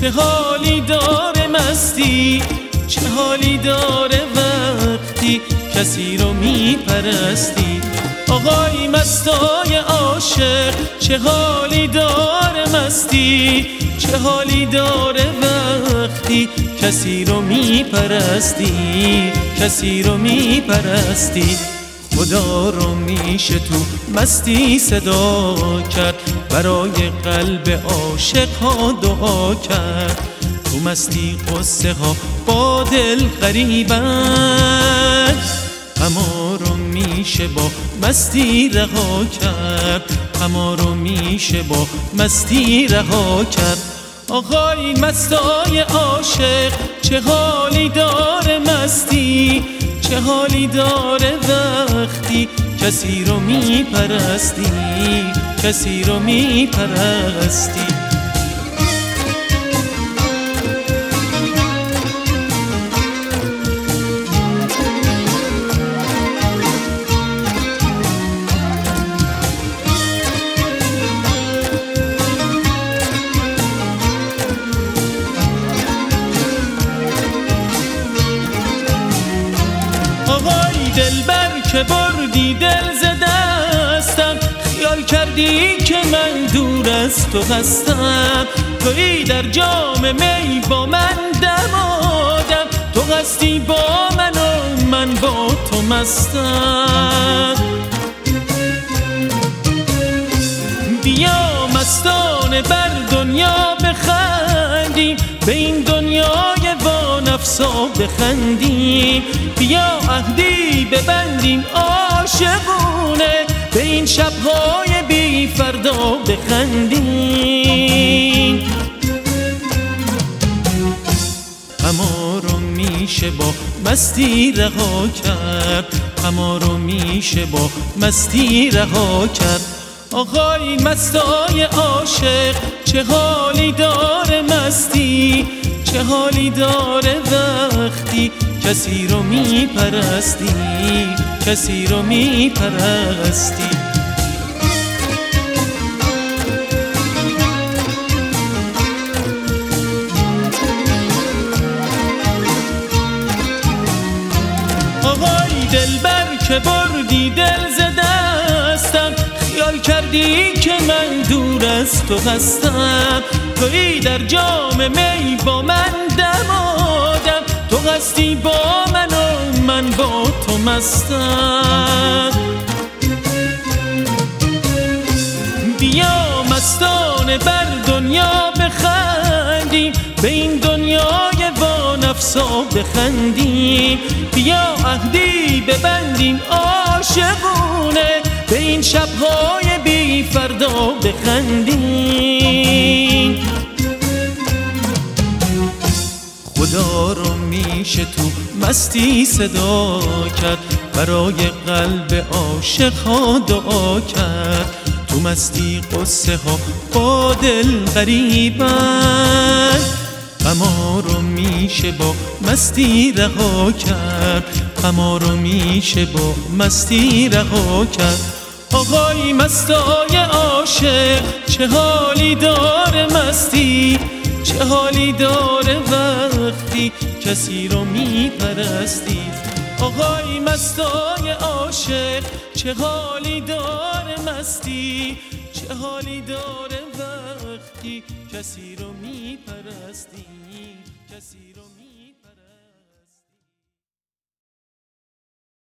چه حالی داره مستی، چه حالی داره وقتی کسی رو میپرستی. آقای مستای عاشق چه حالی داره مستی، چه حالی داره وقتی کسی رو میپرستی، کسی رو میپرستی. خدا رو میشه تو مستی صدا کرد، برای قلب عاشق ها دعا کرد. تو مستی قصه ها با دل غریبن، غما رو میشه با مستی رها کرد، غما رو میشه با مستی رها کرد. آقای مستای عاشق چه حالی داره مستی، چه حالی داره وقتی کسی رو میپرستی، کسی رو میپرستی. دلبر که بردی دل ز دستم، خیال کردی که من دور از تو هستم. تویی در جام می با من دمادم، تو هستی با من و من با تو مستم. بیا مستانه بر دنیا بخندیم، به این دنیای وانفسا بخندیم. بیا عهدی ببندیم عاشقونه، به این شبهای بی فردا بخندیم. غما رو میشه با مستی رها کرد، غما رو میشه با مستی رها کرد. آقای مستای عاشق چه حالی داره مستی، چه حالی داره وقتی کسی رو میپرستی، کسی رو میپرستی. آقای دلبر که بردی دل ز دستم، خیال کردی که من دور از تو هستم. تویی در جام می با من دمادم، تو هستی با من و من با تو مستم. بیا مستانه بر دنیا بخندیم، به این دنیای وانفسا بخندیم. بیا عهدی ببندیم عاشقونه، به این شبهای بی فردا بخندیم. خدا رو میشه تو مستی صدا کرد، برای قلب عاشق ها دعا کرد. تو مستی قصه ها با دل غریبن، غما رو میشه با مستی رها کرد، غما رو میشه با مستی رها کرد. آقای مستای عاشق چه حالی داره مستی، چه حالی داره وقتی کسی رو میپرستی. آقای مستای عاشق چه حالی داره مستی، چه حالی داره وقتی کسی رو میپرستی، کسی رو